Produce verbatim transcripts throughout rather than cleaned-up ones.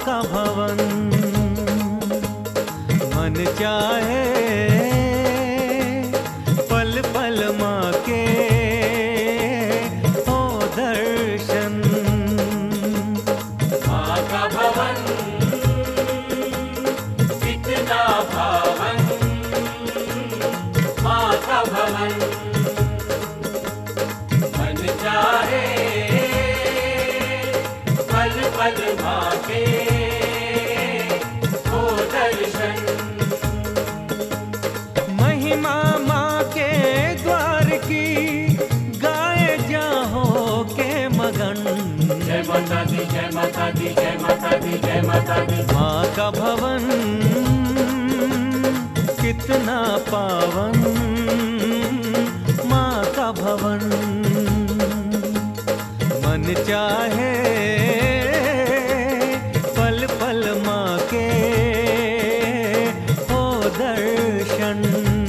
का भवन। मन चाहे पल पल माँ के हो दर्शन। माँ का भवन कितना पावन, माँ का भवन। मन चाहे पल पल माँ के हो दर्शन। महिमा माँ के द्वार की गाए जाहो के मगन। जय माता दी, जय माता दी, जय माता दी, जय माता दी। माँ का भवन कितना पावन, माँ का भवन। मन चाहे पल पल माँ के हो दर्शन।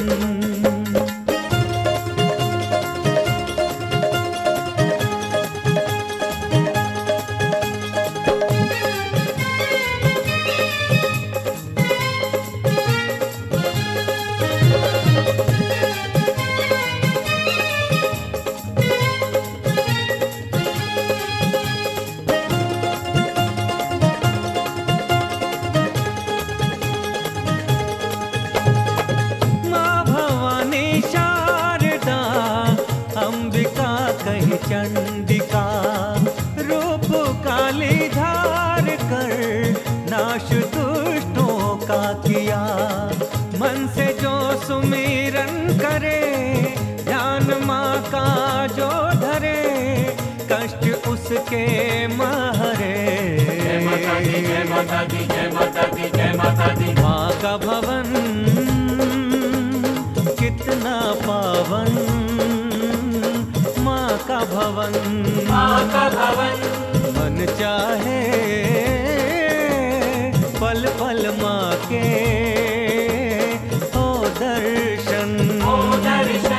कहीं चंडिका रूप काली धार कर नाश दुष्टों का किया। मन से जो सुमिरन करे ध्यान माँ का जो धरे कष्ट उसके महरे। जय माता दी, जय माता दी, जय माता दी, जय माता दी। माँ का भवन कितना पावन, माँ का भवन। माँ का भवन मन चाहे पल पल माँ के हो दर्शन। हो दर्शन।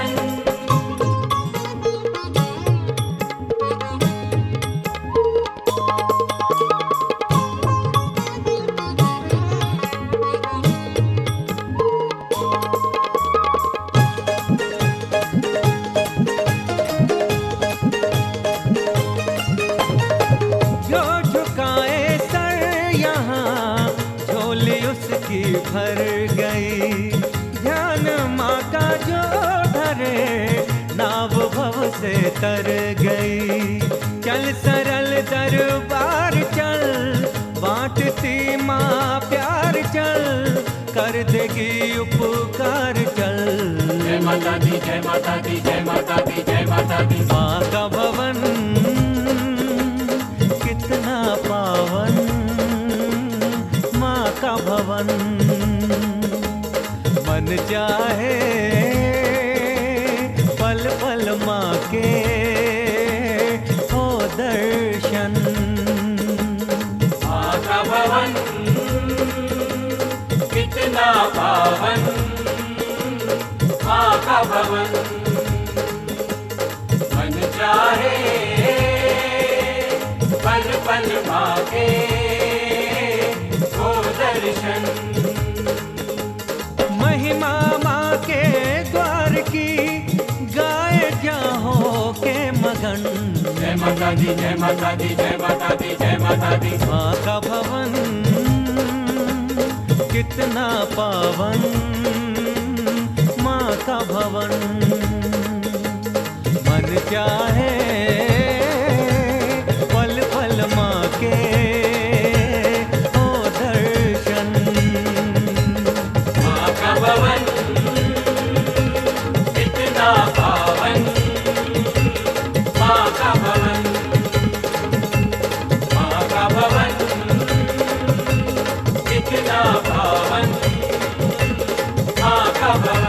उसकी भर गई ध्यान माँ का जो धरे नाव भव से तर गई। चल सरल दरबार चल बांटती माँ प्यार चल कर देगी उपकार चल। जय माता दी, जय माता दी, जय माता दी, जय माता दी। माँ का भवन कितना पावन, माँ का भवन। मन चाहे पल पल माँ के हो दर्शन। माँ का भवन कितना पावन, माँ का भवन। मन चाहे पल पल माँ के हो दर्शन। महिमा माँ के द्वार की गाए जाहो के मगन। जय माता दी, जय माता दी, जय माता दी, जय माता दी। माँ का भवन कितना पावन, माँ का भवन। मन चाहे पल पल माँ के हो दर्शन। माँ का भवन कितना पावन, माँ का भवन। माँ का भवन कितना पावन, माँ का भवन।